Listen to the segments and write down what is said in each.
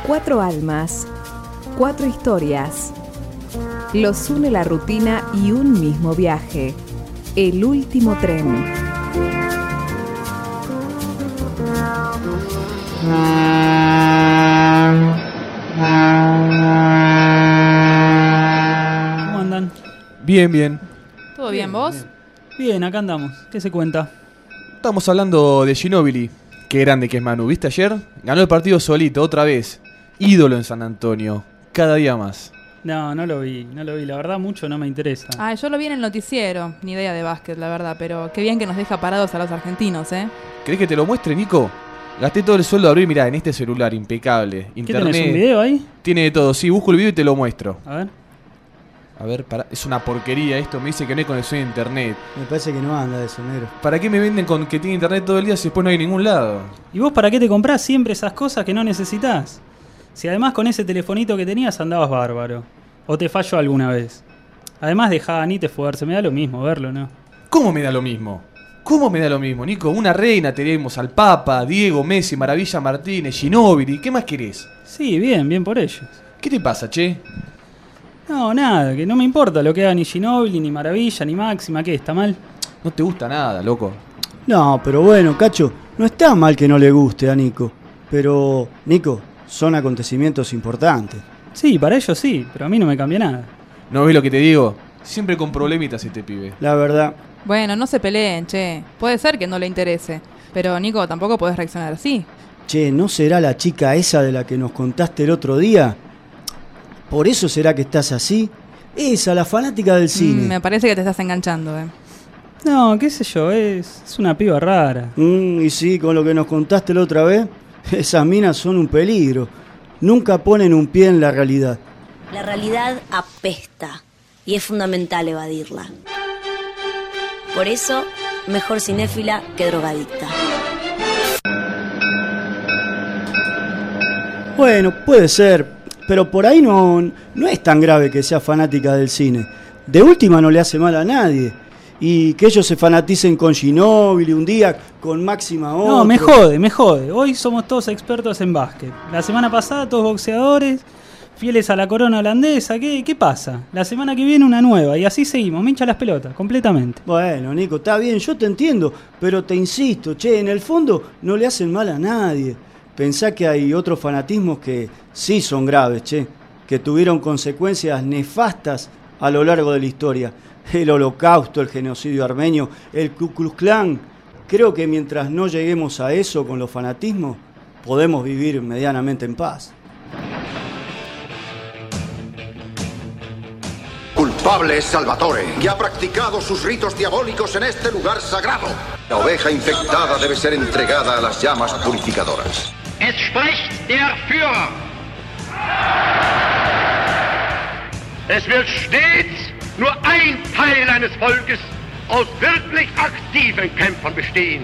4 almas, 4 historias. Los une la rutina y un mismo viaje. El último tren. ¿Cómo andan? Bien, bien. ¿Todo bien, vos? Bien, acá andamos. ¿Qué se cuenta? Estamos hablando de Ginóbili. Qué grande que es Manu. ¿Viste ayer? Ganó el partido solito, otra vez. Ídolo en San Antonio. Cada día más. No lo vi. La verdad, mucho no me interesa. Ah, yo lo vi en el noticiero. Ni idea de básquet, la verdad. Pero qué bien que nos deja parados a los argentinos, ¿eh? ¿Querés que te lo muestre, Nico? Gasté todo el sueldo de abrir, mirá, en este celular, impecable. ¿Qué Internet. tenés, un video ahí? Tiene de todo. Sí, busco el video y te lo muestro. A ver. Pará. Es una porquería esto. Me dice que no hay conexión a internet. Me parece que no anda de eso, negro. ¿Para qué me venden con que tiene internet todo el día si después no hay en ningún lado? ¿Y vos para qué te comprás siempre esas cosas que no necesitas? Si además con ese telefonito que tenías andabas bárbaro. ¿O te falló alguna vez? Además dejá a Anite fugarse, me da lo mismo verlo, ¿no? ¿Cómo me da lo mismo? ¿Cómo me da lo mismo, Nico? Una reina tenemos al Papa, Diego, Messi, Maravilla Martínez, Ginóbili. ¿Qué más querés? Sí, bien por ellos. ¿Qué te pasa, che? No, nada, que no me importa lo que haga ni Ginóbili, ni Maravilla, ni Máxima. ¿Qué? ¿Está mal? No te gusta nada, loco. No, pero bueno, Cacho, no está mal que no le guste a Nico. Pero, Nico, son acontecimientos importantes. Sí, para ellos sí, pero a mí no me cambia nada. ¿No ves lo que te digo? Siempre con problemitas este pibe. La verdad. Bueno, no se peleen, che. Puede ser que no le interese. Pero, Nico, tampoco podés reaccionar así. Che, ¿no será la chica esa de la que nos contaste el otro día? ¿Por eso será que estás así? Esa, la fanática del cine. Me parece que te estás enganchando, No, qué sé yo, es una piba rara. Y sí, con lo que nos contaste la otra vez, esas minas son un peligro. Nunca ponen un pie en la realidad. La realidad apesta y es fundamental evadirla. Por eso, mejor cinéfila que drogadicta. Bueno, puede ser, pero por ahí no es tan grave que sea fanática del cine. De última no le hace mal a nadie. Y que ellos se fanaticen con Ginóbili un día, con Máxima otro. No, me jode. Hoy somos todos expertos en básquet. La semana pasada todos boxeadores, fieles a la corona holandesa. ¿Qué pasa? La semana que viene una nueva y así seguimos. Me hincha las pelotas, completamente. Bueno, Nico, está bien, yo te entiendo, pero te insisto, che, en el fondo no le hacen mal a nadie. Pensá que hay otros fanatismos que sí son graves, che, que tuvieron consecuencias nefastas a lo largo de la historia. El Holocausto, el genocidio armenio, el Ku Klux Klan. Creo que mientras no lleguemos a eso con los fanatismos, podemos vivir medianamente en paz. Culpable es Salvatore, que ha practicado sus ritos diabólicos en este lugar sagrado. La oveja infectada debe ser entregada a las llamas purificadoras. Es spricht der Führer. Es wird stets nur ein Teil eines Volkes aus wirklich aktiven Kämpfern bestehen.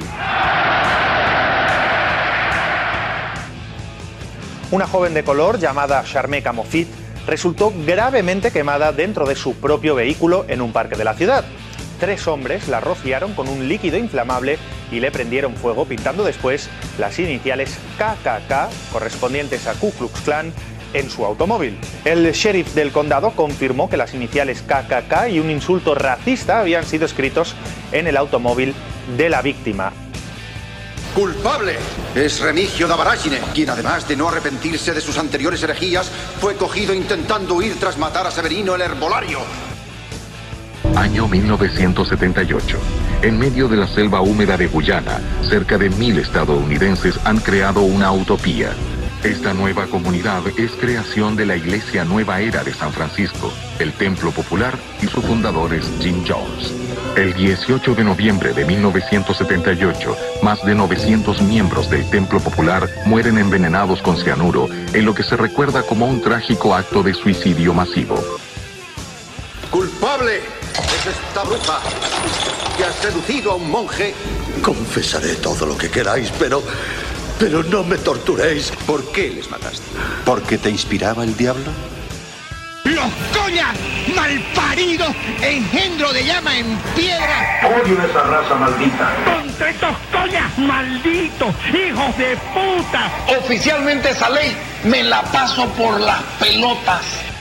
Una joven de color llamada Sharmeka Mofid resultó gravemente quemada dentro de su propio vehículo en un parque de la ciudad. 3 hombres la rociaron con un líquido inflamable y le prendieron fuego pintando después las iniciales KKK correspondientes a Ku Klux Klan en su automóvil. El sheriff del condado confirmó que las iniciales KKK y un insulto racista habían sido escritos en el automóvil de la víctima. Culpable es Remigio da Varagine, quien además de no arrepentirse de sus anteriores herejías, fue cogido intentando huir tras matar a Severino el herbolario. Año 1978. En medio de la selva húmeda de Guyana, cerca de 1000 estadounidenses han creado una utopía. Esta nueva comunidad es creación de la Iglesia Nueva Era de San Francisco, el Templo Popular y su fundador es Jim Jones. El 18 de noviembre de 1978, más de 900 miembros del Templo Popular mueren envenenados con cianuro en lo que se recuerda como un trágico acto de suicidio masivo. Culpable es esta bruja que ha seducido a un monje. Confesaré todo lo que queráis, pero no me torturéis. ¿Por qué les mataste? ¿Porque te inspiraba el diablo? ¡Los coñas! malparido engendro de llama en piedra. Odio esa raza maldita. Contra estos coñas malditos, hijos de puta. Oficialmente esa ley me la paso por las pelotas.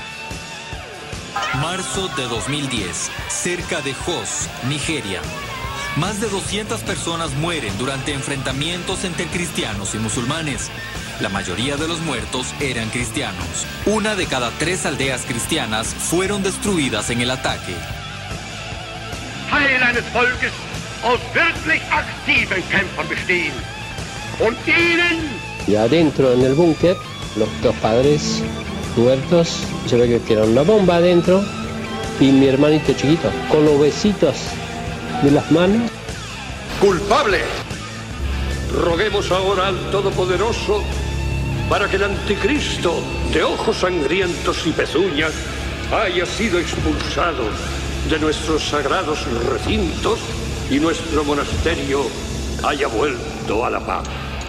Marzo de 2010, cerca de Jos, Nigeria. Más de 200 personas mueren durante enfrentamientos entre cristianos y musulmanes. La mayoría de los muertos eran cristianos. 1 de cada 3 aldeas cristianas fueron destruidas en el ataque. Teil eines Volkes aus wirklich aktiven Kämpfern bestehen. Und ihnen... Y adentro en el búnker, los 2 padres muertos, yo creo que tiraron una bomba adentro, y mi hermanito chiquito, con los besitos de las manos. ¡Culpable! Roguemos ahora al Todopoderoso para que el anticristo de ojos sangrientos y pezuñas haya sido expulsado de nuestros sagrados recintos y nuestro monasterio haya vuelto a la paz.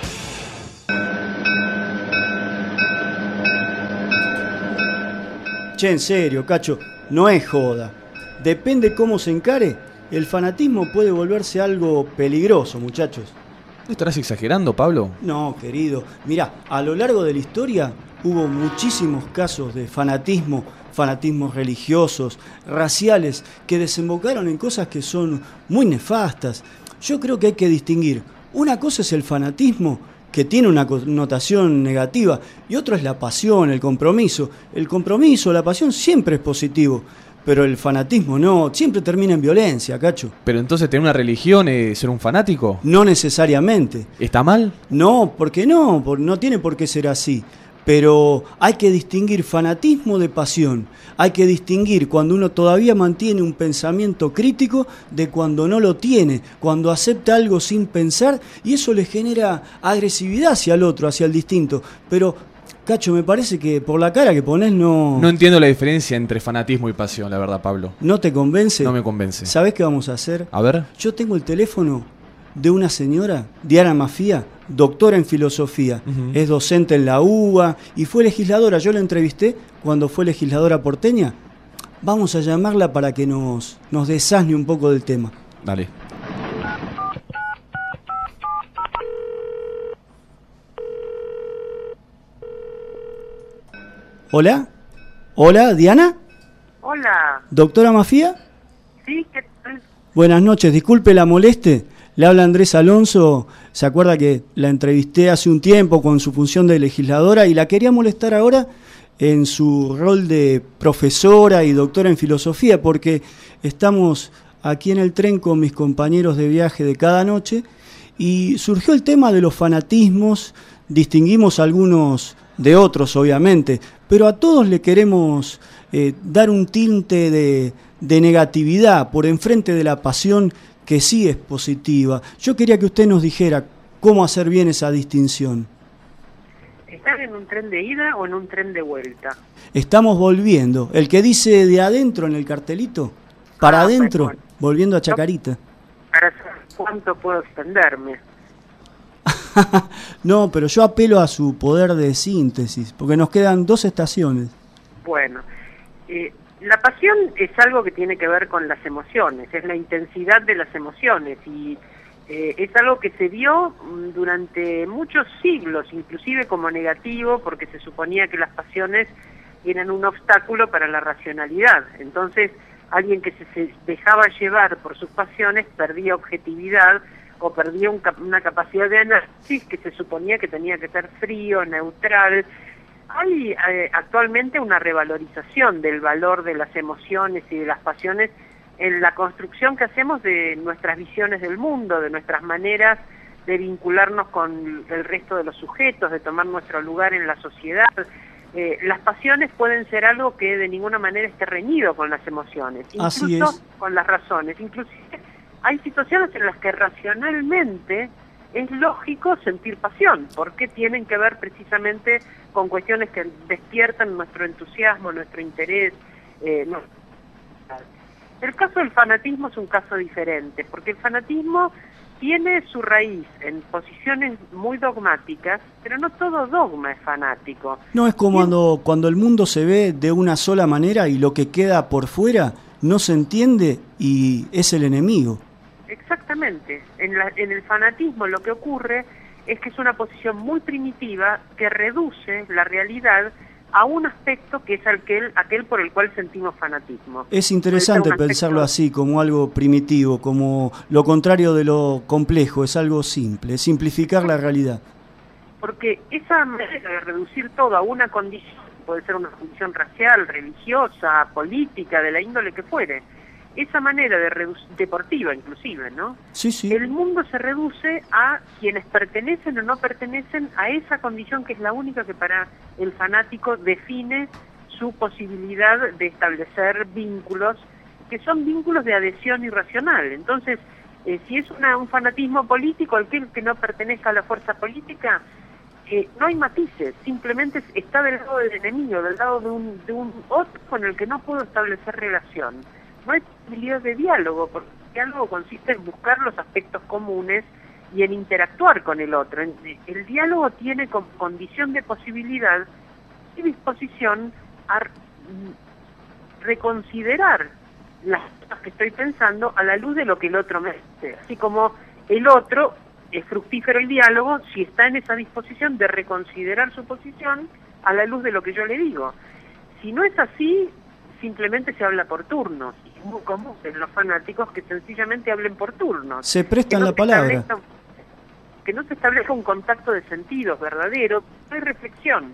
Che, en serio, Cacho, no es joda. Depende cómo se encare, el fanatismo puede volverse algo peligroso, muchachos. ¿No estarás exagerando, Pablo? No, querido. Mirá, a lo largo de la historia hubo muchísimos casos de fanatismos religiosos, raciales, que desembocaron en cosas que son muy nefastas. Yo creo que hay que distinguir. Una cosa es el fanatismo, que tiene una connotación negativa, y otro es la pasión, el compromiso. El compromiso, la pasión siempre es positivo, pero el fanatismo no, siempre termina en violencia, Cacho. ¿Pero entonces tener una religión es ser un fanático? No necesariamente. ¿Está mal? No, porque no tiene por qué ser así. Pero hay que distinguir fanatismo de pasión. Hay que distinguir cuando uno todavía mantiene un pensamiento crítico de cuando no lo tiene, cuando acepta algo sin pensar, y eso le genera agresividad hacia el otro, hacia el distinto. Pero, Cacho, me parece que por la cara que ponés no... No entiendo la diferencia entre fanatismo y pasión, la verdad, Pablo. ¿No te convence? No me convence. ¿Sabés qué vamos a hacer? A ver. Yo tengo el teléfono de una señora, Diana Mafía, doctora en filosofía. Es docente en la UBA y fue legisladora. Yo la entrevisté cuando fue legisladora porteña. Vamos a llamarla para que nos desasne un poco del tema. Dale. ¿Hola? ¿Hola, Diana? Hola. ¿Doctora Mafía? Sí, ¿qué tal? Buenas noches, disculpe la moleste. Le habla Andrés Alonso. ¿Se acuerda que la entrevisté hace un tiempo con su función de legisladora y la quería molestar ahora en su rol de profesora y doctora en filosofía? Porque estamos aquí en el tren con mis compañeros de viaje de cada noche y surgió el tema de los fanatismos. Distinguimos algunos de otros, obviamente, pero a todos le queremos dar un tinte de negatividad por enfrente de la pasión, que sí es positiva. Yo quería que usted nos dijera cómo hacer bien esa distinción. ¿Están en un tren de ida o en un tren de vuelta? Estamos volviendo. El que dice de adentro en el cartelito, para adentro, bueno, volviendo a Chacarita. Para saber cuánto puedo extenderme. No, pero yo apelo a su poder de síntesis, porque nos quedan 2 estaciones. Bueno, la pasión es algo que tiene que ver con las emociones, es la intensidad de las emociones y es algo que se vio durante muchos siglos, inclusive como negativo, porque se suponía que las pasiones eran un obstáculo para la racionalidad. Entonces, alguien que se dejaba llevar por sus pasiones perdía objetividad o perdía una capacidad de análisis que se suponía que tenía que ser frío, neutral. Hay actualmente una revalorización del valor de las emociones y de las pasiones en la construcción que hacemos de nuestras visiones del mundo, de nuestras maneras de vincularnos con el resto de los sujetos, de tomar nuestro lugar en la sociedad. Las pasiones pueden ser algo que de ninguna manera esté reñido con las emociones, incluso con las razones. Inclusive hay situaciones en las que racionalmente es lógico sentir pasión, porque tienen que ver precisamente con cuestiones que despiertan nuestro entusiasmo, nuestro interés. El caso del fanatismo es un caso diferente, porque el fanatismo tiene su raíz en posiciones muy dogmáticas, pero no todo dogma es fanático. No, es como cuando el mundo se ve de una sola manera y lo que queda por fuera no se entiende y es el enemigo. Exactamente. En el fanatismo lo que ocurre es que es una posición muy primitiva que reduce la realidad a un aspecto que es aquel por el cual sentimos fanatismo. Es interesante pensarlo así, como algo primitivo, como lo contrario de lo complejo, es algo simple, es simplificar la realidad. Porque esa manera de reducir todo a una condición, puede ser una condición racial, religiosa, política, de la índole que fuere, esa manera de deportiva inclusive, ¿no? Sí, sí. El mundo se reduce a quienes pertenecen o no pertenecen a esa condición que es la única que para el fanático define su posibilidad de establecer vínculos, que son vínculos de adhesión irracional. Entonces, si es un fanatismo político, aquel que no pertenezca a la fuerza política, no hay matices, simplemente está del lado del enemigo, del lado de un otro con el que no puedo establecer relación. No hay posibilidad de diálogo, porque el diálogo consiste en buscar los aspectos comunes y en interactuar con el otro. El diálogo tiene como condición de posibilidad y disposición a reconsiderar las cosas que estoy pensando a la luz de lo que el otro me dice. Así como el otro es fructífero el diálogo si está en esa disposición de reconsiderar su posición a la luz de lo que yo le digo. Si no es así, simplemente se habla por turnos. Es muy común en los fanáticos que sencillamente hablen por turnos. Se prestan la palabra. Que no se establezca un contacto de sentidos verdadero, no hay reflexión.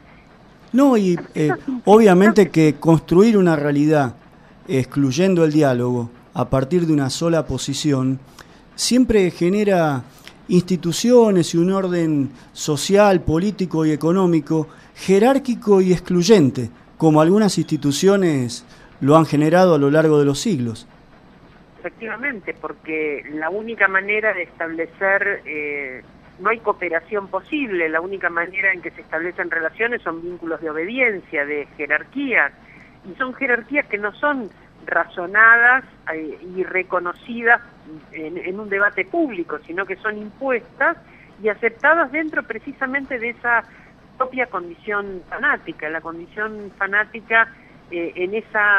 No, y obviamente que construir una realidad excluyendo el diálogo a partir de una sola posición siempre genera instituciones y un orden social, político y económico jerárquico y excluyente, como algunas instituciones lo han generado a lo largo de los siglos. Efectivamente, porque la única manera de establecer, no hay cooperación posible, la única manera en que se establecen relaciones son vínculos de obediencia, de jerarquías, y son jerarquías que no son razonadas y reconocidas en un debate público, sino que son impuestas y aceptadas dentro precisamente de esa propia condición fanática. La condición fanática en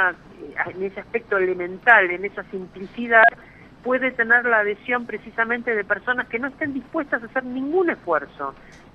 ese aspecto elemental, en esa simplicidad, puede tener la adhesión precisamente de personas que no estén dispuestas a hacer ningún esfuerzo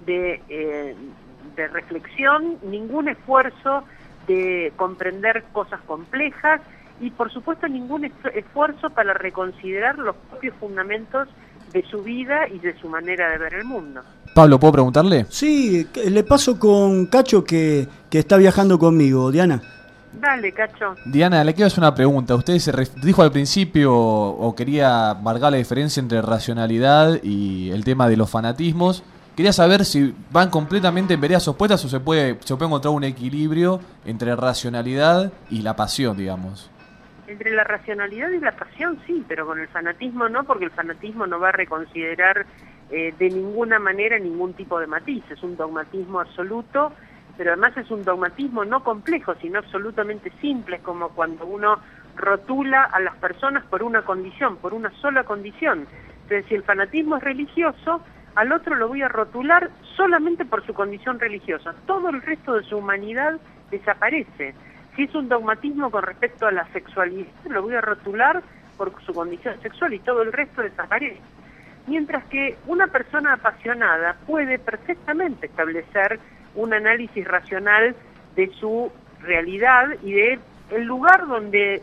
de reflexión, ningún esfuerzo de comprender cosas complejas y por supuesto ningún esfuerzo para reconsiderar los propios fundamentos de su vida y de su manera de ver el mundo. Pablo, ¿puedo preguntarle? Sí, le paso con Cacho que está viajando conmigo, Diana. Dale, Cacho. Diana, le quiero hacer una pregunta. Usted dijo al principio o quería marcar la diferencia entre racionalidad y el tema de los fanatismos. Quería saber si van completamente en veredas opuestas o se puede encontrar un equilibrio entre racionalidad y la pasión, digamos. Entre la racionalidad y la pasión sí, pero con el fanatismo no, porque el fanatismo no va a reconsiderar de ninguna manera ningún tipo de matiz. Es un dogmatismo absoluto, pero además es un dogmatismo no complejo, sino absolutamente simple, como cuando uno rotula a las personas por una condición, por una sola condición. Entonces, si el fanatismo es religioso, al otro lo voy a rotular solamente por su condición religiosa. Todo el resto de su humanidad desaparece. Si es un dogmatismo con respecto a la sexualidad, lo voy a rotular por su condición sexual y todo el resto desaparece. Mientras que una persona apasionada puede perfectamente establecer un análisis racional de su realidad y de el lugar donde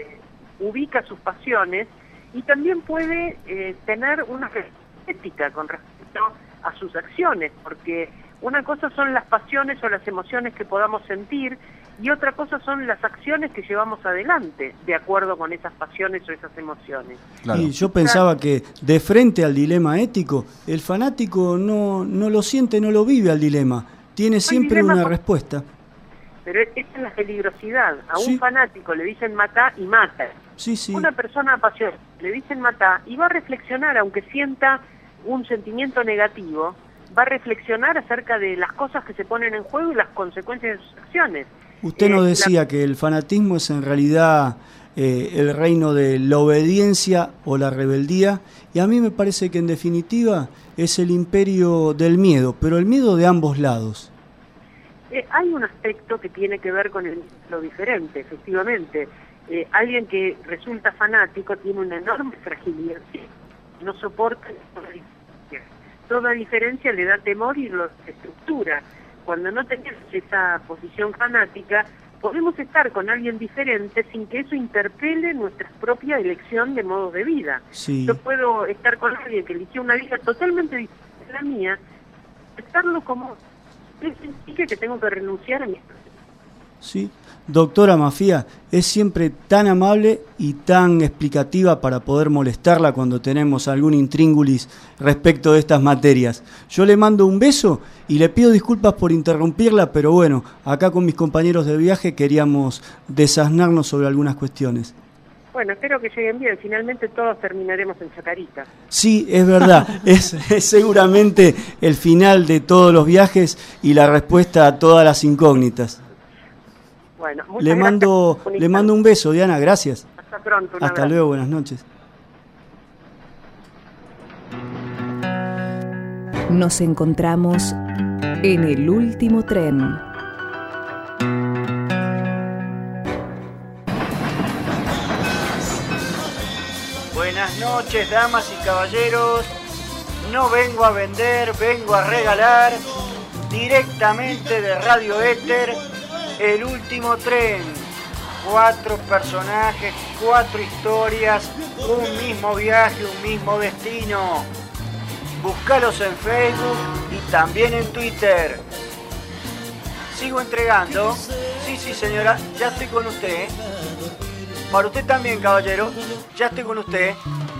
ubica sus pasiones y también puede tener una ética con respecto a sus acciones, porque una cosa son las pasiones o las emociones que podamos sentir y otra cosa son las acciones que llevamos adelante de acuerdo con esas pasiones o esas emociones. Claro. Y yo pensaba que de frente al dilema ético, el fanático no lo siente, no lo vive al dilema, tiene siempre una respuesta. Pero esa es la peligrosidad. A un fanático le dicen matá y mata. Sí, sí. Una persona apasionada le dicen matá y va a reflexionar, aunque sienta un sentimiento negativo, va a reflexionar acerca de las cosas que se ponen en juego y las consecuencias de sus acciones. Usted nos decía que el fanatismo es en realidad el reino de la obediencia o la rebeldía, y a mí me parece que en definitiva es el imperio del miedo, pero el miedo de ambos lados. Hay un aspecto que tiene que ver con lo diferente, efectivamente. Alguien que resulta fanático tiene una enorme fragilidad, no soporta toda diferencia. Toda diferencia le da temor y lo estructura. Cuando no tenemos esa posición fanática, podemos estar con alguien diferente sin que eso interpele nuestra propia elección de modo de vida. Sí. Yo puedo estar con alguien que eligió una vida totalmente diferente de la mía, estarlo como significa que tengo que renunciar a mi... Sí. Doctora Mafía, es siempre tan amable y tan explicativa para poder molestarla cuando tenemos algún intríngulis respecto de estas materias. Yo le mando un beso y le pido disculpas por interrumpirla, pero bueno, acá con mis compañeros de viaje queríamos desasnarnos sobre algunas cuestiones. Bueno, espero que lleguen bien, finalmente todos terminaremos en Chacarita. Sí, es verdad, es seguramente el final de todos los viajes y la respuesta a todas las incógnitas. Bueno, le mando un beso, Diana, gracias. Hasta pronto. Hasta luego, buenas noches. Nos encontramos en el último tren. Buenas noches, damas y caballeros. No vengo a vender, vengo a regalar directamente de Radio Éter. El último tren, 4 personajes, 4 historias, un mismo viaje, un mismo destino. Búscalos en Facebook y también en Twitter. Sigo entregando. Sí, señora, ya estoy con usted. Para usted también, caballero, ya estoy con usted.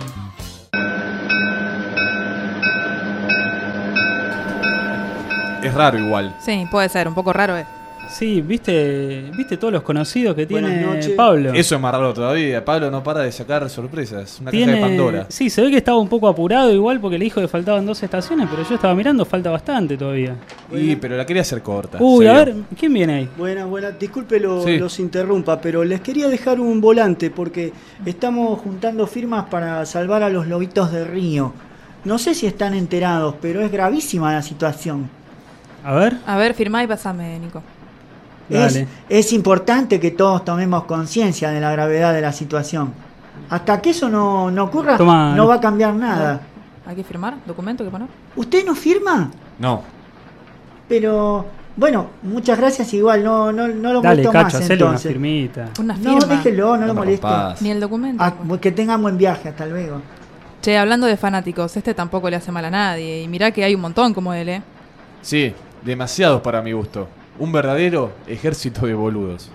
Es raro igual. Sí, puede ser, un poco raro. Sí, ¿viste todos los conocidos que Buenas tiene noches. Pablo? Eso es más raro todavía. Pablo no para de sacar sorpresas. Una caja de Pandora. Sí, se ve que estaba un poco apurado igual porque le dijo que faltaban 2 estaciones, pero yo estaba mirando, falta bastante todavía. Pero la quería hacer corta. Uy, serio. a ver, ¿quién viene ahí? Buenas, disculpe Sí. los interrumpa, pero les quería dejar un volante porque estamos juntando firmas para salvar a los lobitos de Río. No sé si están enterados, pero es gravísima la situación. A ver. A ver, firmá y pasame, Nico. Es importante que todos tomemos conciencia de la gravedad de la situación. Hasta que eso no ocurra, Toma, no va a cambiar nada. ¿Hay que firmar? ¿Documento que poner? ¿Usted no firma? No. Pero, bueno, muchas gracias igual, no lo Dale, molesto Cacho, más hacele una entonces. firmita. Una No, firma. déjelo, no lo me moleste. rompas. Ni el documento. Que tengan buen viaje, hasta luego. Che, hablando de fanáticos, este tampoco le hace mal a nadie. Y mirá que hay un montón como él, ¿eh? Sí, demasiados para mi gusto. Un verdadero ejército de boludos.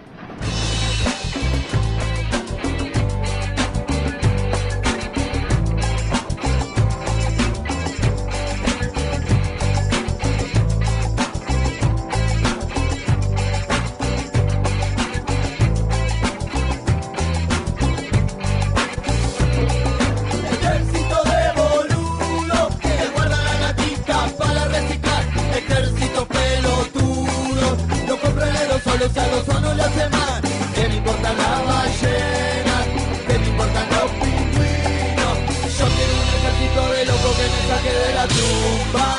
Ejército de boludos que guarda la gatita para reciclar. Ejército pelotudo, no compren solos a los sonos le hace mal. ¿Qué me importan las ballenas? ¿Qué me importan los pingüinos? Yo quiero un ejército de locos que me saque de la tumba.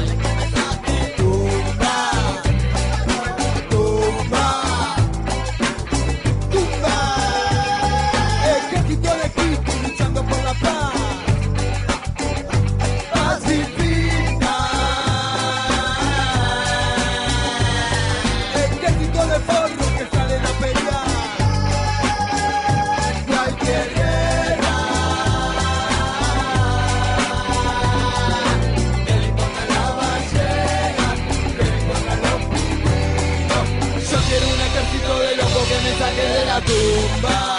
Ejército de Cristo luchando por la paz. Pacifista. Ejército de forros que salen a pelear. Cualquier guerra. Que le importan las ballenas, que le importan los pingüinos. Yo quiero un ejército de locos que me saque de la tumba.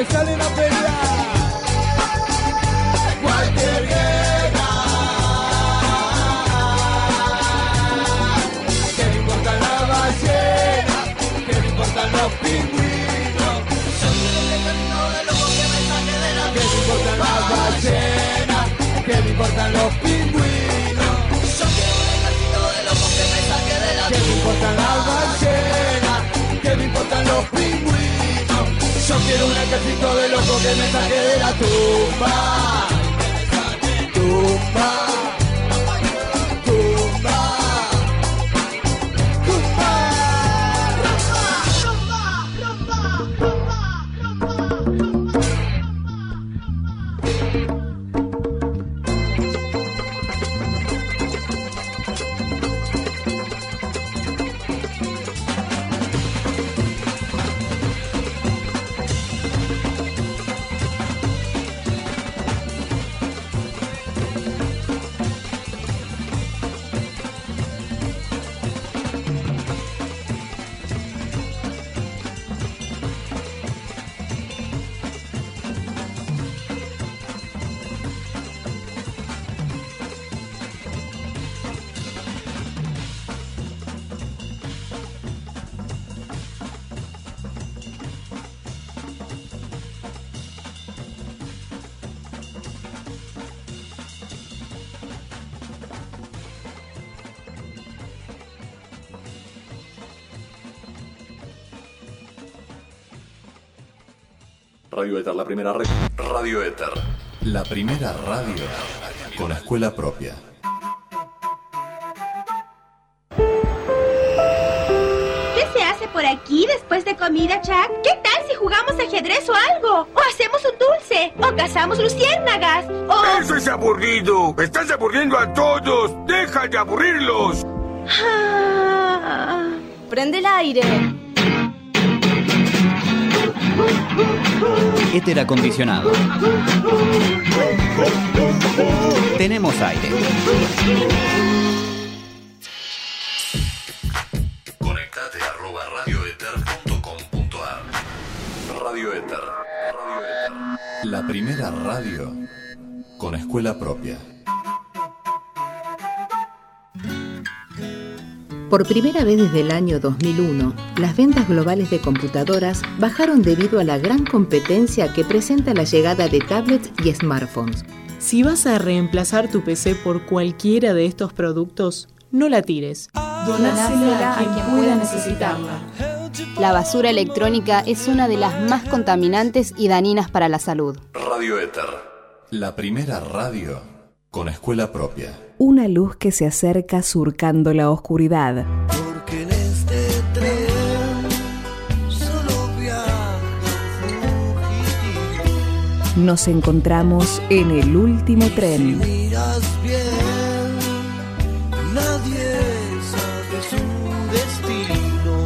que salen a pelear. Cualquier guerra. ¿Qué me importan las ballenas? ¿Qué me importan los pingüinos? Yo quiero el ejército de locos que me saque de la ¿qué me importan las ballenas? ¿Qué me importan los pingüinos? Yo quiero un ejército de locos que me saque de la ¿qué me importan las ballenas? ¿Qué me importan los pingüinos? Yo quiero un ejército de locos que me saque de la tumba. Tumba. Tumba. Radio Éter, la primera red. Radio Éter, la primera radio con escuela propia. ¿Qué se hace por aquí después de comida, Chuck? ¿Qué tal si jugamos ajedrez o algo? ¿O hacemos un dulce? ¿O cazamos luciérnagas? ¿O...? ¡Eso es aburrido! ¡Estás aburriendo a todos! ¡Deja de aburrirlos! Prende el aire. Éter acondicionado. Tenemos aire. Conectate @radioeter.com.ar. Radio Éter. Radio Éter. La primera radio con escuela propia. Por primera vez desde el año 2001, las ventas globales de computadoras bajaron debido a la gran competencia que presenta la llegada de tablets y smartphones. Si vas a reemplazar tu PC por cualquiera de estos productos, no la tires. Donásela a quien pueda necesitarla. La basura electrónica es una de las más contaminantes y dañinas para la salud. Radio Éter, la primera radio con escuela propia. Una luz que se acerca surcando la oscuridad. Porque en este tren solo viaja fugitivo. Nos encontramos en el último tren. Si miras bien, nadie sabe su destino.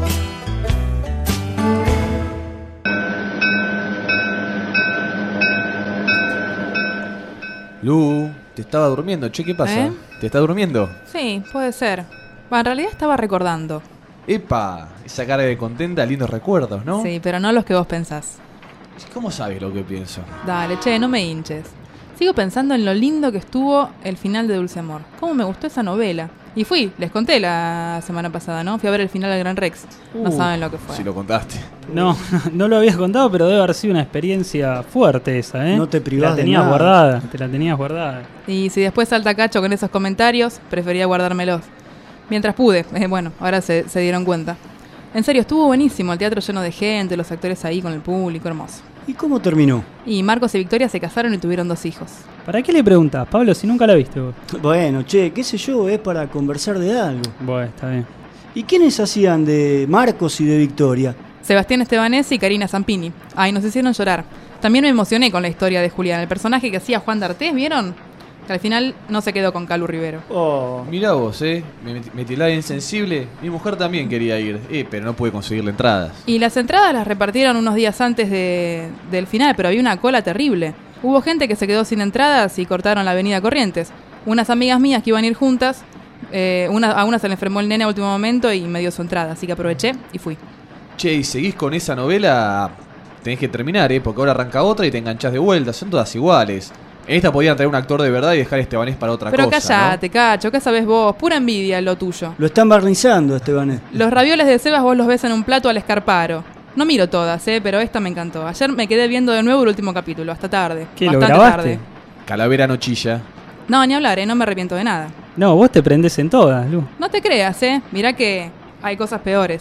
Lu, te estaba durmiendo. Che, ¿qué pasa? ¿Te está durmiendo? Sí, puede ser. Bueno, en realidad estaba recordando. ¡Epa! Esa cara de contenta, lindos recuerdos, ¿no? Sí, pero no los que vos pensás. ¿Cómo sabes lo que pienso? Dale, che, no me hinches. Sigo pensando en lo lindo que estuvo el final de Dulce Amor. Cómo me gustó esa novela. Y fui, les conté la semana pasada, ¿no? Fui a ver el final del Gran Rex. No saben lo que fue. Si lo contaste. No, no lo habías contado, pero debe haber sido una experiencia fuerte esa, ¿eh? No te privás la de tenías nada. guardada, te la tenías guardada. Y si después salta Cacho con esos comentarios, prefería guardármelos. Mientras pude, bueno, ahora se dieron cuenta. En serio, estuvo buenísimo, el teatro lleno de gente, los actores ahí con el público, hermoso. ¿Y cómo terminó? Y Marcos y Victoria se casaron y tuvieron 2 hijos. ¿Para qué le preguntas, Pablo, si nunca la viste vos? Bueno, che, qué sé yo, es para conversar de algo. Bueno, está bien. ¿Y quiénes hacían de Marcos y de Victoria? Sebastián Estebanés y Karina Zampini. Ay, nos hicieron llorar. También me emocioné con la historia de Julián, el personaje que hacía Juan D'Artés, ¿vieron? Que al final no se quedó con Calu Rivero. Mirá vos, me tilaba insensible. Mi mujer también quería ir, pero no pude conseguirle entradas. Y las entradas las repartieron unos días antes del final, pero había una cola terrible. Hubo gente que se quedó sin entradas y cortaron la avenida Corrientes. Unas amigas mías que iban a ir juntas, a una se le enfermó el nene a último momento y me dio su entrada, así que aproveché y fui. Che, ¿y seguís con esa novela? tenés que terminar, porque ahora arranca otra y te enganchás de vuelta. Son todas iguales. En esta podían traer un actor de verdad y dejar Estebanés para otra Pero cosa. cállate, ¿no? Cacho, ¿qué sabés vos? Pura envidia lo tuyo. Lo están barnizando, Estebanés. Los ravioles de Sebas vos los ves en un plato al escarparo. No miro todas, pero esta me encantó. Ayer me quedé viendo de nuevo el último capítulo, hasta tarde. ¿Qué, lo bastante grabaste? tarde. Calavera no chilla. No, ni hablar, no me arrepiento de nada. No, vos te prendés en todas, Lu. No te creas, mirá que hay cosas peores.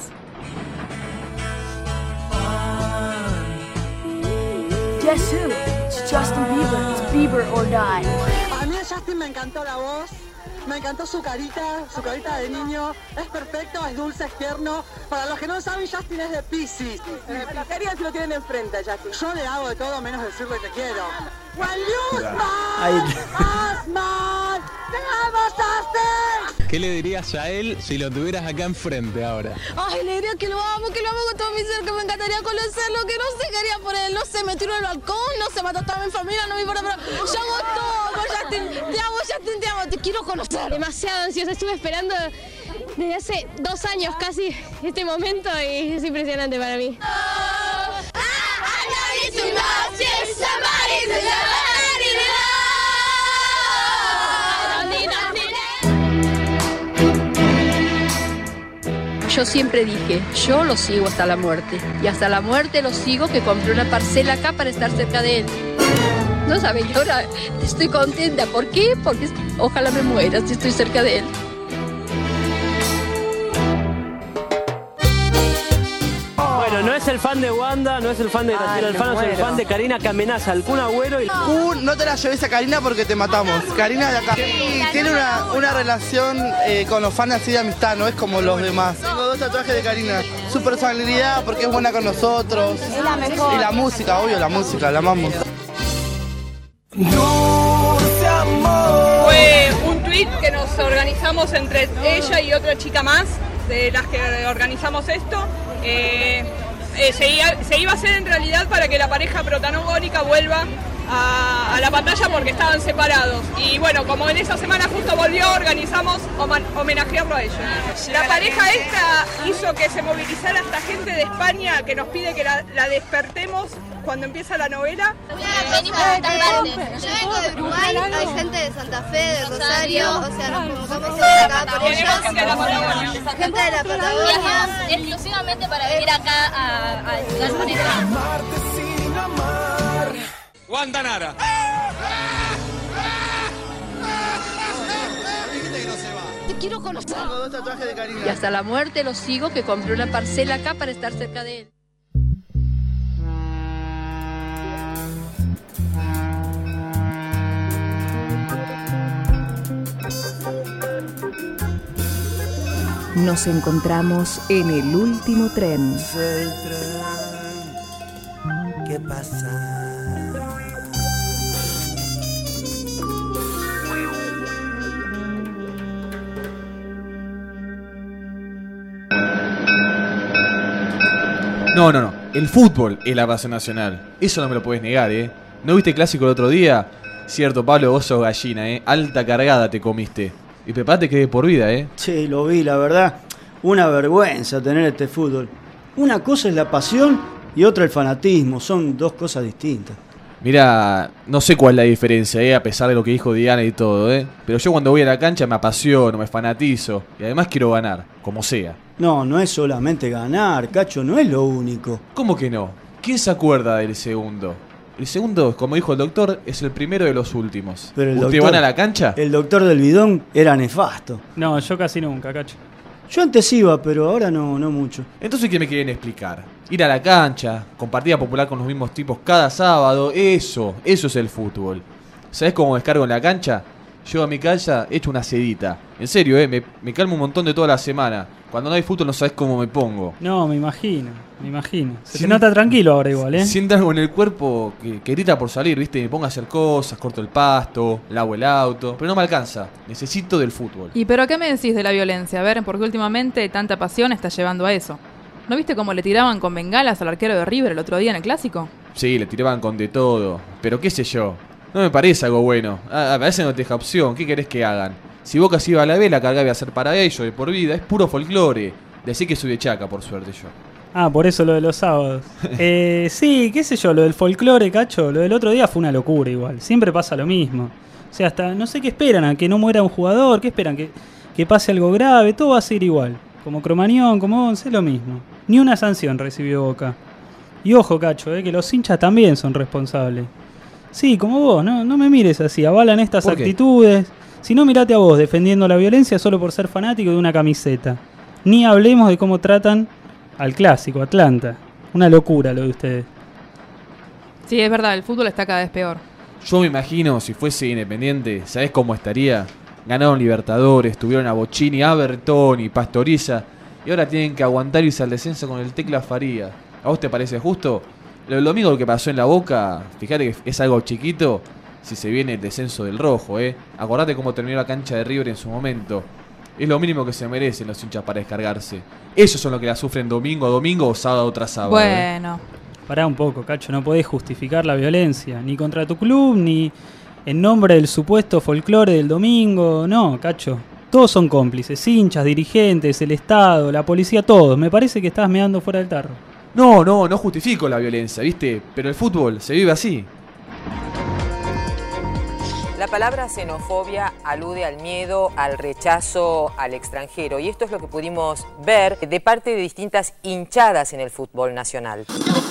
Guess who? It's Justin Bieber. It's Bieber or die. A mí de Justin me encantó la voz, me encantó su carita de niño. Es perfecto, es dulce, es tierno. Para los que no saben, Justin es de Piscis. ¿Qué harían si lo tienen enfrente a Justin? Yo le hago de todo menos decirle te quiero. ¡Osman! ¡Te amo, Justin! ¿Qué le dirías a él si lo tuvieras acá enfrente ahora? Ay, le diría que lo amo con todo mi ser, que me encantaría conocerlo, que no sé qué haría por él, no sé, me tiro al balcón, no sé, mato a toda mi familia, no me importa, pero yo hago todo por Justin, te amo, te quiero conocer. Demasiado ansiosa, estuve esperando desde hace 2 años casi este momento y es impresionante para mí. Yo siempre dije, yo lo sigo hasta la muerte. Y hasta la muerte lo sigo, que compré una parcela acá para estar cerca de él. No saben, yo ahora estoy contenta. ¿Por qué? Porque ojalá me muera si estoy cerca de él. Bueno, no es el fan de Wanda, no es el fan de Graciela Alfano, es el fan de Karina que amenaza al Kun Agüero y... No te la lleves a Karina porque te matamos. Karina de acá. Tiene una relación con los fans así de amistad, no es como los demás. Tengo 2 tatuajes de Karina. Su personalidad, porque es buena con nosotros. Es la mejor. Y la música, obvio, la música, la amamos. Fue un tweet que nos organizamos entre ella y otra chica más, de las que organizamos esto. Se iba a hacer en realidad para que la pareja protagónica vuelva a la pantalla porque estaban separados. Y bueno, como en esa semana justo volvió, organizamos homenajearlo a ellos. La pareja esta hizo que se movilizara esta gente de España que nos pide que la despertemos cuando empieza la novela. Venimos de esta parte. Yo vengo de Uruguay, hay gente de Santa Fe, de Rosario, o sea, nos convocamos acá por ellas. Gente de la Patagonia. Gente de la Patagonia. Viajamos exclusivamente para venir acá a ayudar con esto. Wanda Nara. Te quiero conocer. Tengo 2 tatuajes de Karina. Y hasta la muerte lo sigo, que compré una parcela acá para estar cerca de él. Nos encontramos en el último tren. ¿Qué pasa? No. El fútbol es la base nacional. Eso no me lo podés negar, ¿No viste el clásico el otro día? Cierto, Pablo, vos sos gallina, Alta cargada te comiste. Y prepárate que es por vida, Sí, lo vi, la verdad. Una vergüenza tener este fútbol. Una cosa es la pasión y otra el fanatismo. Son 2 cosas distintas. Mira, no sé cuál es la diferencia, a pesar de lo que dijo Diana y todo, Pero yo cuando voy a la cancha me apasiono, me fanatizo. Y además quiero ganar, como sea. No es solamente ganar, Cacho, no es lo único. ¿Cómo que no? ¿Quién se acuerda del segundo? El segundo, como dijo el doctor, es el primero de los últimos. Pero ¿Ustedes van a la cancha? El doctor del bidón era nefasto. No, yo casi nunca, Cacho. Yo antes iba, pero ahora no mucho. Entonces, ¿qué me quieren explicar? Ir a la cancha, compartida popular con los mismos tipos cada sábado, eso es el fútbol. ¿Sabés cómo descargo en la cancha? Llego a mi casa, echo una sedita. En serio, me calmo un montón de toda la semana. Cuando no hay fútbol no sabés cómo me pongo. No, me imagino. Se te nota tranquilo ahora igual, Siento algo en el cuerpo que grita por salir, ¿viste? Me pongo a hacer cosas, corto el pasto, lavo el auto. Pero no me alcanza. Necesito del fútbol. ¿Y pero qué me decís de la violencia? A ver, porque últimamente tanta pasión está llevando a eso. ¿No viste cómo le tiraban con bengalas al arquero de River el otro día en el Clásico? Sí, le tiraban con de todo. Pero qué sé yo. No me parece algo bueno. A veces no te deja opción. ¿Qué querés que hagan? Si Boca se iba a la B, la carga iba a ser para ellos de por vida. Es puro folclore. Decí que soy de Chaca, por suerte yo. Ah, por eso lo de los sábados. Sí, qué sé yo, lo del folclore, Cacho, lo del otro día fue una locura igual. Siempre pasa lo mismo. O sea, hasta no sé qué esperan, a que no muera un jugador, qué esperan, que pase algo grave, todo va a ser igual. Como Cromañón, como Once, lo mismo. Ni una sanción recibió Boca. Y ojo, Cacho, que los hinchas también son responsables. Sí, como vos, no me mires así, avalan estas actitudes. Si no, mirate a vos defendiendo la violencia solo por ser fanático de una camiseta. Ni hablemos de cómo tratan al clásico, Atlanta. Una locura lo de ustedes. Sí, es verdad, el fútbol está cada vez peor. Yo me imagino, si fuese Independiente, ¿sabés cómo estaría? Ganaron Libertadores, tuvieron a Bocini, a Bertoni, Pastoriza, y ahora tienen que aguantar irse al descenso con el Tecla Faría. ¿A vos te parece justo? Lo domingo lo que pasó en La Boca, fíjate que es algo chiquito si se viene el descenso del rojo, Acordate cómo terminó la cancha de River en su momento. Es lo mínimo que se merecen los hinchas para descargarse. Esos son los que la sufren domingo a domingo o sábado tras sábado. Bueno. Pará un poco, Cacho, no podés justificar la violencia, ni contra tu club, ni en nombre del supuesto folclore del domingo. No, Cacho, todos son cómplices, hinchas, dirigentes, el Estado, la policía, todos. Me parece que estás meando fuera del tarro. No justifico la violencia, ¿viste? Pero el fútbol se vive así. La palabra xenofobia alude al miedo, al rechazo al extranjero, y esto es lo que pudimos ver de parte de distintas hinchadas en el fútbol nacional.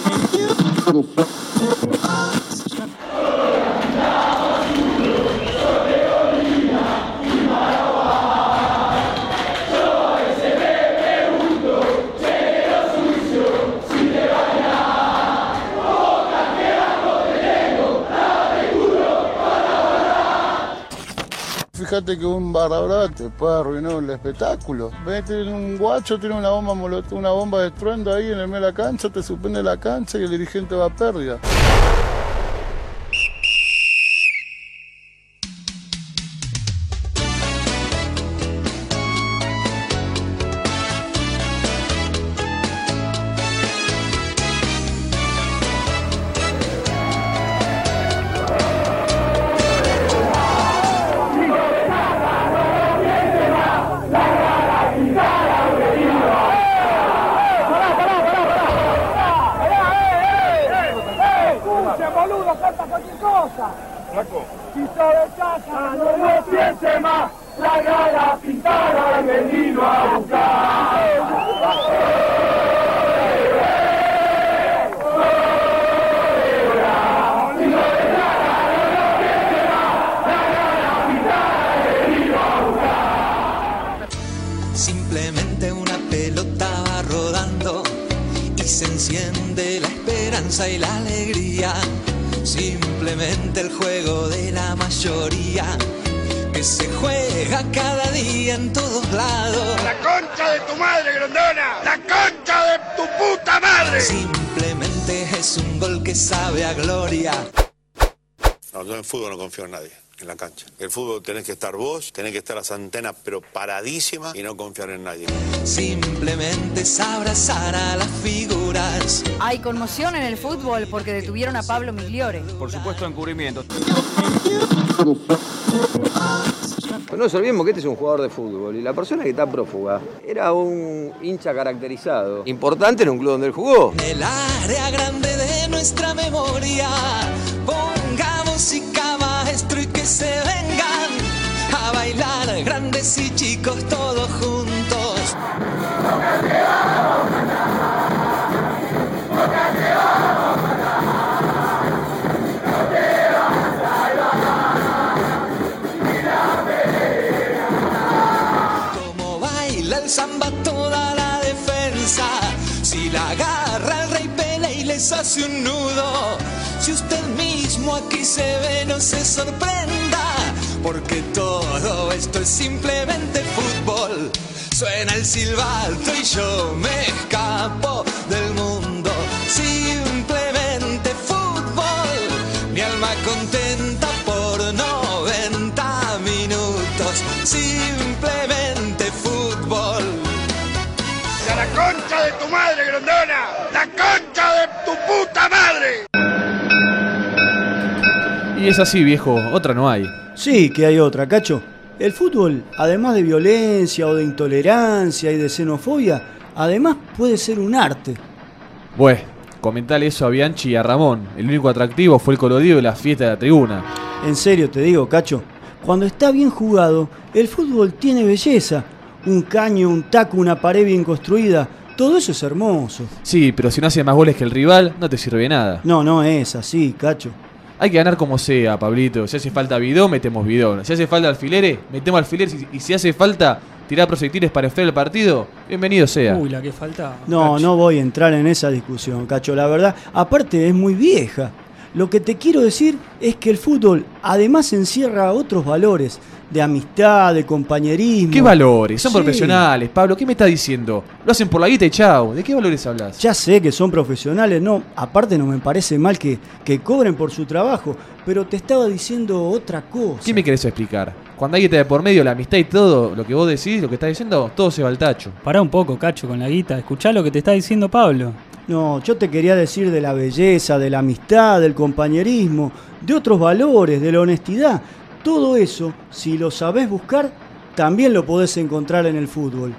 Fíjate que un barra te puede arruinar el espectáculo. Vete un guacho, tiene una bomba molotov, una bomba de estruendo ahí en el medio de la cancha, te suspende la cancha y el dirigente va a pérdida. Simplemente una pelota va rodando y se enciende la esperanza y la alegría. Simplemente el juego de la mayoría que se juega cada día en todos lados. ¡La concha de tu madre, Grondona! ¡La concha de tu puta madre! Simplemente es un gol que sabe a gloria. No, yo en el fútbol no confío en nadie, en la cancha. El fútbol tenés que estar vos, tenés que estar las antenas pero paradísimas y no confiar en nadie. Simplemente es abrazar a las figuras. Hay conmoción en el fútbol porque detuvieron a Pablo Migliore. Por supuesto, encubrimiento. No nos olvidemos que este es un jugador de fútbol y la persona que está prófuga era un hincha caracterizado, importante en un club donde él jugó. En el área grande de nuestra memoria, pongamos música, maestro, y que se vengan a bailar grandes y chicos todos juntos. Como baila el samba toda la defensa, si la agarra el Rey Pelé y les hace un nudo. Si usted mismo aquí se ve, no se sorprenda, porque todo esto es simplemente fútbol. Suena el silbato y yo me escapo del mundo. Simplemente fútbol, mi alma contenta por 90 minutos. Simplemente fútbol. ¡A la concha de tu madre, Grondona! ¡La concha de tu puta madre! Y es así, viejo, otra no hay. Sí que hay otra, Cacho. El fútbol, además de violencia o de intolerancia y de xenofobia, además puede ser un arte. Bueno, comentale eso a Bianchi y a Ramón. El único atractivo fue el colorido de la fiesta de la tribuna. En serio te digo, Cacho, cuando está bien jugado, el fútbol tiene belleza. Un caño, un taco, una pared bien construida, todo eso es hermoso. Sí, pero si no hace más goles que el rival, no te sirve de nada. No es así, Cacho. Hay que ganar como sea, Pablito. Si hace falta bidón, metemos bidón. Si hace falta alfileres, metemos alfileres. Y si hace falta tirar proyectiles para enfriar el partido, bienvenido sea. Uy, la que faltaba. No voy a entrar en esa discusión, Cacho. La verdad, aparte es muy vieja. Lo que te quiero decir es que el fútbol además encierra otros valores. De amistad, de compañerismo. ¿Qué valores? Son profesionales, Pablo. ¿Qué me estás diciendo? Lo hacen por la guita y chau. ¿De qué valores hablas? Ya sé que son profesionales, no. Aparte no me parece mal que cobren por su trabajo, pero te estaba diciendo otra cosa. ¿Qué me querés explicar? Cuando hay guita de por medio, la amistad y todo, lo que vos decís, lo que estás diciendo, todo se va al tacho. Pará un poco, Cacho, con la guita. Escuchá lo que te está diciendo Pablo. No, yo te quería decir de la belleza, de la amistad, del compañerismo, de otros valores, de la honestidad. Todo eso, si lo sabés buscar, también lo podés encontrar en el fútbol.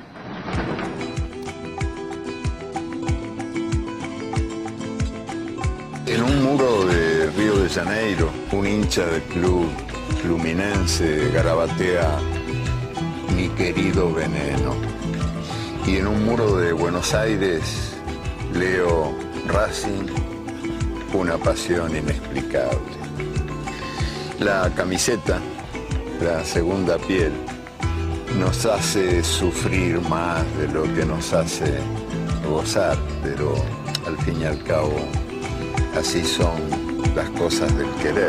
En un muro de Río de Janeiro, un hincha del club Fluminense garabatea "Mi querido veneno". Y en un muro de Buenos Aires leo "Racing, una pasión inexplicable". La camiseta, la segunda piel, nos hace sufrir más de lo que nos hace gozar, pero al fin y al cabo así son las cosas del querer.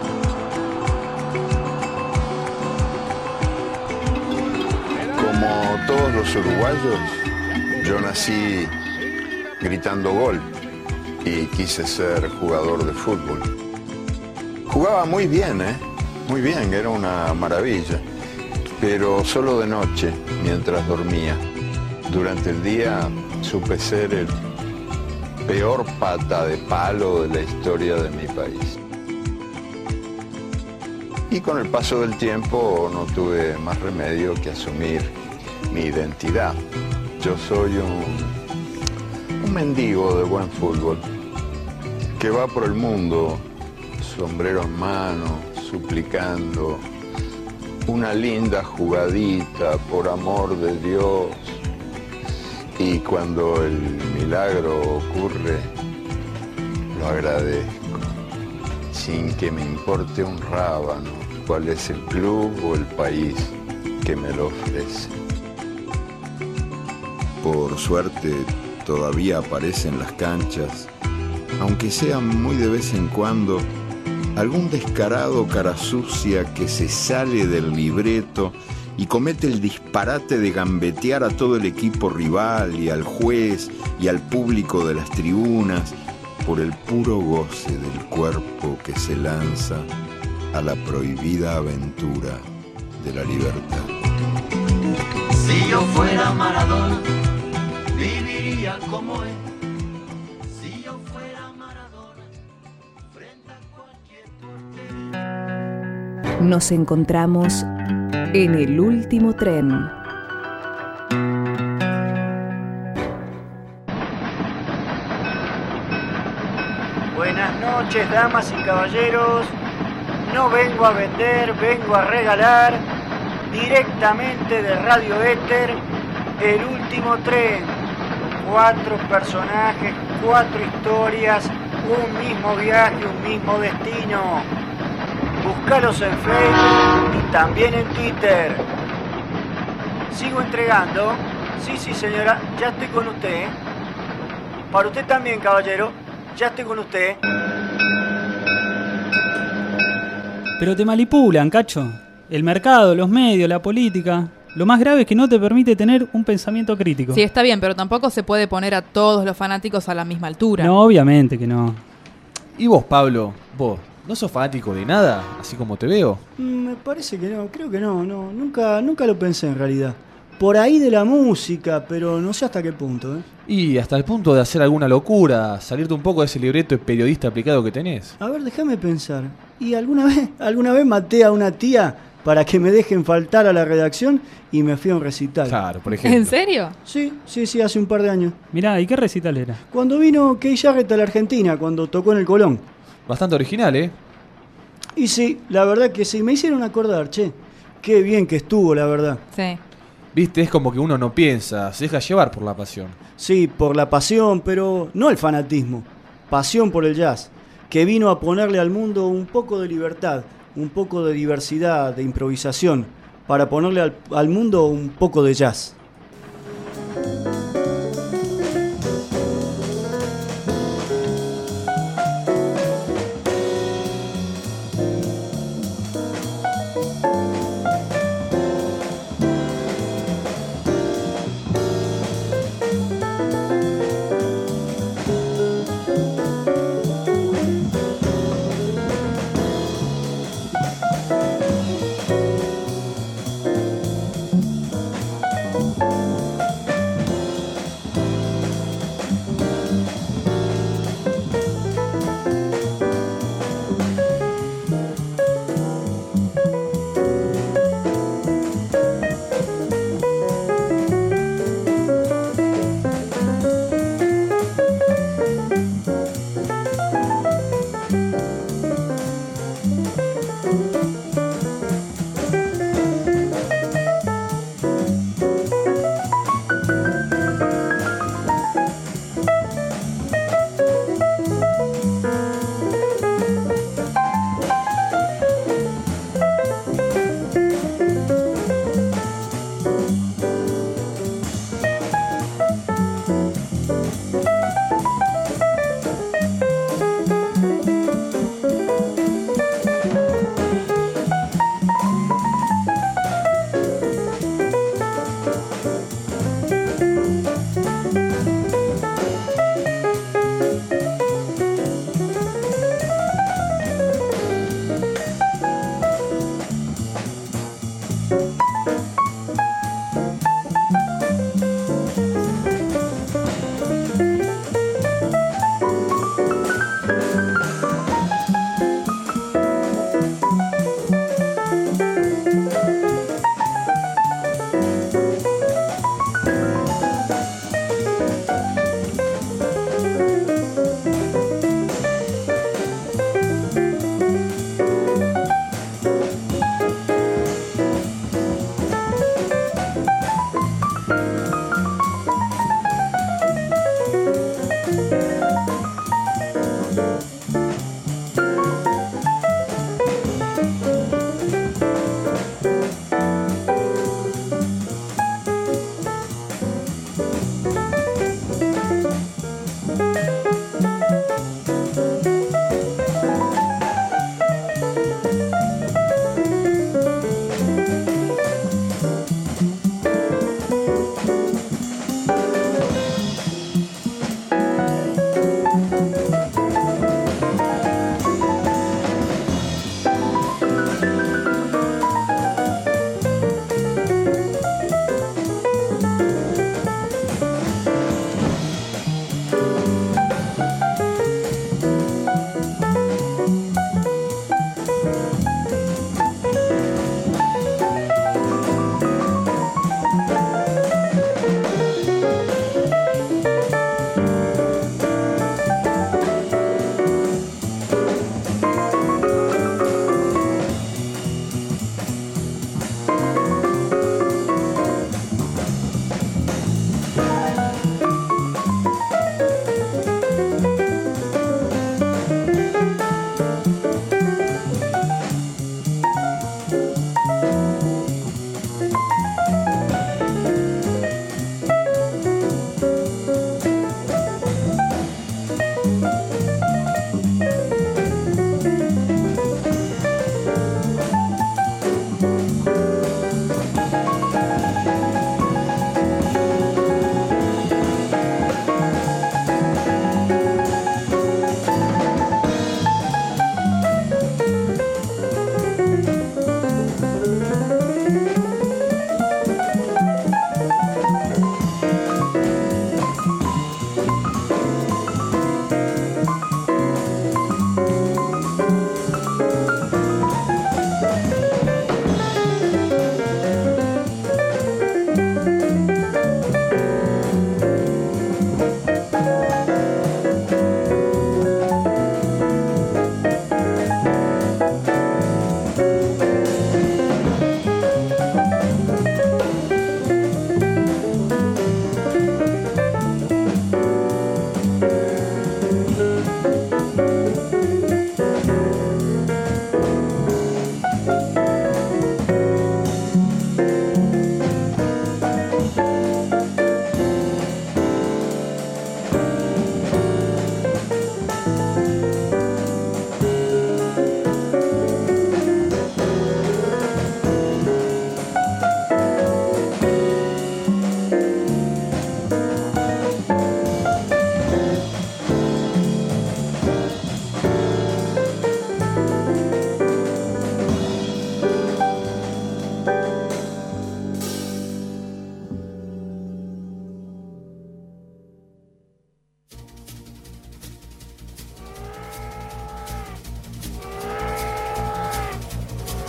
Como todos los uruguayos, yo nací gritando gol y quise ser jugador de fútbol. Jugaba muy bien, muy bien, era una maravilla, pero solo de noche, mientras dormía. Durante el día supe ser el peor pata de palo de la historia de mi país. Y con el paso del tiempo no tuve más remedio que asumir mi identidad. Yo soy un mendigo de buen fútbol que va por el mundo, sombrero en mano, suplicando una linda jugadita, por amor de Dios. Y cuando el milagro ocurre, lo agradezco, sin que me importe un rábano cuál es el club o el país que me lo ofrece. Por suerte, todavía aparecen las canchas, aunque sea muy de vez en cuando, algún descarado cara sucia que se sale del libreto y comete el disparate de gambetear a todo el equipo rival y al juez y al público de las tribunas por el puro goce del cuerpo que se lanza a la prohibida aventura de la libertad. Si yo fuera Maradona, viviría como él. Si yo fuera Maradona, frente a cualquier... Nos encontramos en el último tren. Buenas noches, damas y caballeros. No vengo a vender, vengo a regalar directamente de Radio Éter El último tren. 4 personajes, 4 historias, un mismo viaje, un mismo destino. Búscalos en Facebook y también en Twitter. Sigo entregando. Sí, señora, ya estoy con usted. Para usted también, caballero, ya estoy con usted. Pero te manipulan, Cacho. El mercado, los medios, la política. Lo más grave es que no te permite tener un pensamiento crítico. Sí, está bien, pero tampoco se puede poner a todos los fanáticos a la misma altura. No, obviamente que no. ¿Y vos, Pablo? ¿Vos no sos fanático de nada, así como te veo? Me parece que no, creo que no. Nunca lo pensé en realidad. Por ahí de la música, pero no sé hasta qué punto, ¿eh? Y hasta el punto de hacer alguna locura, salirte un poco de ese libreto de periodista aplicado que tenés. A ver, déjame pensar. ¿Y alguna vez maté a una tía para que me dejen faltar a la redacción y me fui a un recital. Claro, por ejemplo. ¿En serio? Sí, hace un par de años. Mirá, ¿y qué recital era? Cuando vino Keith Jarrett a la Argentina, cuando tocó en el Colón. Bastante original, ¿eh? Y sí, la verdad que sí, me hicieron acordar, che. Qué bien que estuvo, la verdad. Sí. Viste, es como que uno no piensa, se deja llevar por la pasión. Sí, por la pasión, pero no el fanatismo. Pasión por el jazz, que vino a ponerle al mundo un poco de libertad, un poco de diversidad, de improvisación, para ponerle al mundo un poco de jazz.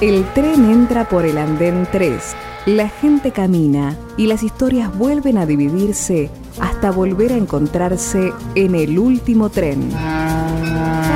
El tren entra por el andén 3, la gente camina y las historias vuelven a dividirse hasta volver a encontrarse en el último tren.